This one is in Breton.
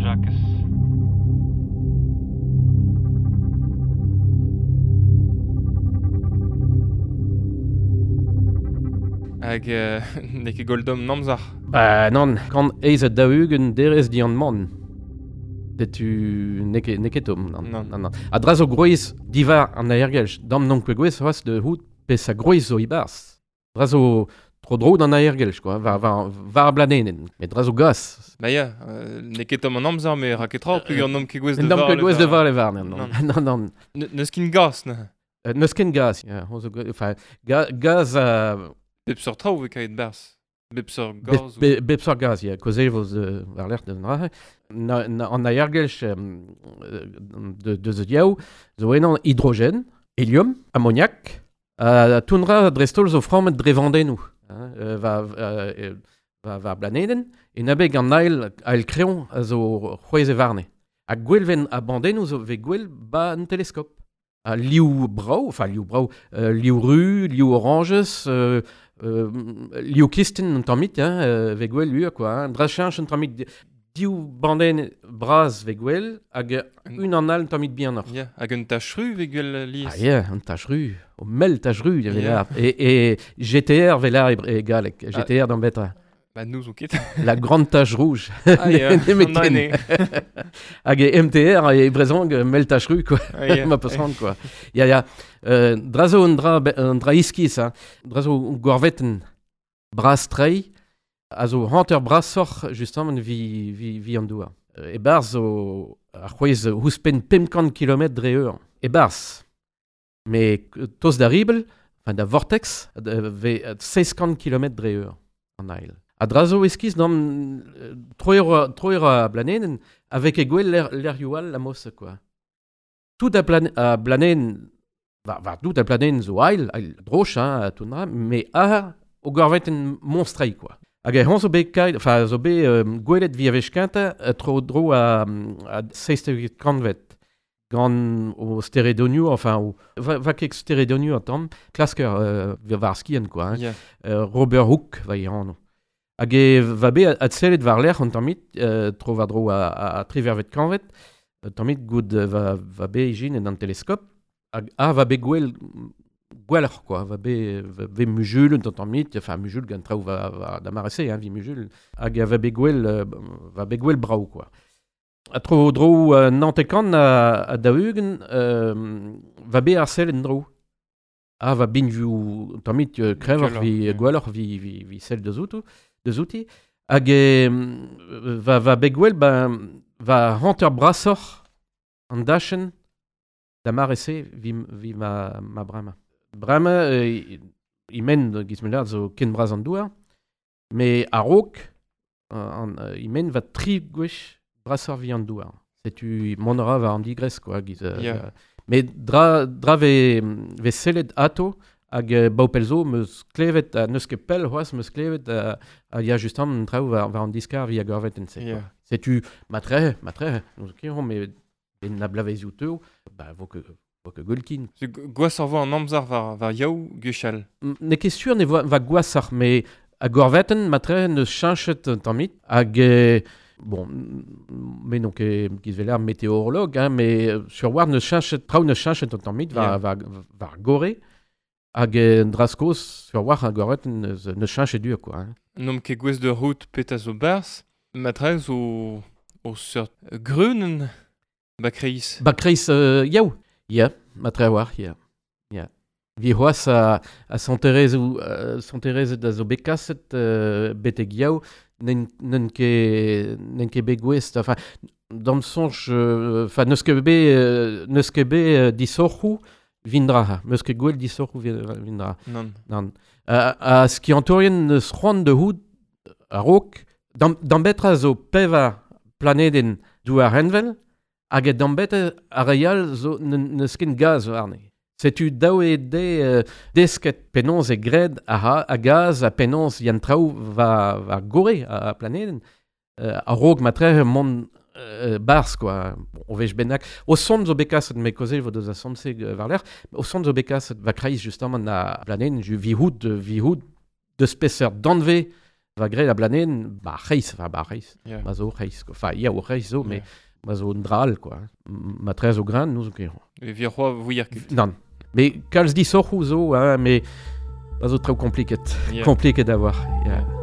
Jacques. Hag ne ket goldom namzar. Non, quand eiz a daougen derez di an man. Tu neketom, non. A drazo groez divar an aergelch, dam non gwez c'hoaz de hout pez a groez zo ibars. Drazo tro dro d'an aergelch, quoi, var blanenen, met drazo gas. Ba ya, ne ketom an amzar, me raketra, plus an nom ket gwez de Dam var. ket gwez de var le var, non. Neus kin gas, ne? Neus ken gas, ya. Gaz a... Bepsor traoù ve kaet bers. Bepsor gaz. Bepsor gaz, ya. Koze voz var l'ert den dra. An aergelch de zo diaou, zo enan hydrogène, hélium, ammoniak, tounra drestol zo frammet dre vandennou. Va blaneden, en abeg an ael kreon a zo c'hwez e varne. A gwelven a bandennou zo ve gwel ba un teleskop. A liou brau, liou ru, liou oranges, liou kisten un tammit, ve gwel ur, quoi. Dra chanch un tammit diou banden braz ve gwel, hag un an al un tammit bien or. Ya, hag un tachru ve gwel lies. Ah ya, un tachru, o mel tachru, ve la. Et GTR ve la e galek, GTR d'an betra. Ba nous o ket. La grande tache rouge. Ah ya, an ane. Hag e MTR e brezong mel tachru, quoi. Ma peusant, quoi. Ya, drazo un dra iskis, drazo gorveten braz trei, a zo hanter brasoc'h justement vi an doua. E barz zo ar c'hwez ouzpen 50 km dre eur. E barz. Me toz da ribel, da vortex, ve 60 km dre eur an ail. A drazo eskiz d'an troer a blanenen avec e gwell l'er youal la mosse, quoi. Tout a blanen, var tout a blanen zo ail droch, a tounra, me a o gorveten monstrei, quoi. Hag e c'hant zo be gwelet vi a vez kenta tro dro a 6 kanvet gant o steredonioù, va kek steredonioù a tamm, klasker var skien, quoi. Robert Hooke va an. Hag e va be a tsellet var l'er an tammit tro va dro a trivervet kanvet, tammit gout va be ijin en an teleskop, hag va be gwelloc'h, quoi, va be mujul un tammit, mujul gant traoù va da marese, vi mujul, hag va be gwell brau, quoi. A tro dro nantekan a daougen va be ar sell en dro. Va bin vu tammit krevoc'h vi gwelloc'h vi sell de zouti, hag va be gwell va hanter brasoc'h an dachen da marese vi ma brama. Brama, imen gizmelar zo ken braz an douar, me a rok, imen va tri gwech brasor vi an douar. Setu monora va an digres, quoi. Me dra ve sellet ato, hag baupelzo meus klevet, neus ket pel c'hoaz meus klevet, ya justam traoù va an diskar vi a gorvet en se. Setu matre, nous kiron, me ben na blavezioù teo, vo que golkin. Gwas ar vo an amzar var yaou guchal. Ne ket sur ne va gwasar, me a gorveten matre neus chanchet tammit, hag bon, mais non ket veler météorolog, mais sur war neus chanchet, traoù neus chanchet tammit var gore, hag draskoz sur war a gorveten neus chanchet dur, quoi. Nom ket gwez de rout peta zo bers, matre zo seurt grunen bakreiz. Bakreiz yaou. Ya, matre war, ya. Vi c'hoaz a santerez da zo bekaset beteg yaou, nen ket be gwest, dam sonj, neus ket be disorc'hou vindra, neus ket gwell disorc'hou vindra. Non. A skiantorien neus c'hoant de hout a rok, dam betra zo peva planeden douar envel, hag dambet a real zo neus ken gaz warne. Setu daou desket penons e gred a gaz a penons yan traoù va gore a planeden. A rog matre mon bars, quoi. O vez bennak. O son zo bekaset, me kozel vo deus a sonse war l'er, o son zo bekaset va kreiz justement a planeden, vi hout de speser danve va gret a blanen, reis, Yeah. ma zo reis, quoi. Enfin, o reis zo, mais ma zo un dral, quoi. Ma trez o gran, nous o ket. E vir c'hoa vuier ket. Non, mais kalz di sorc'hou zo, mais ma zo treo compliquet, Yeah. compliquet d'avoir. Yeah.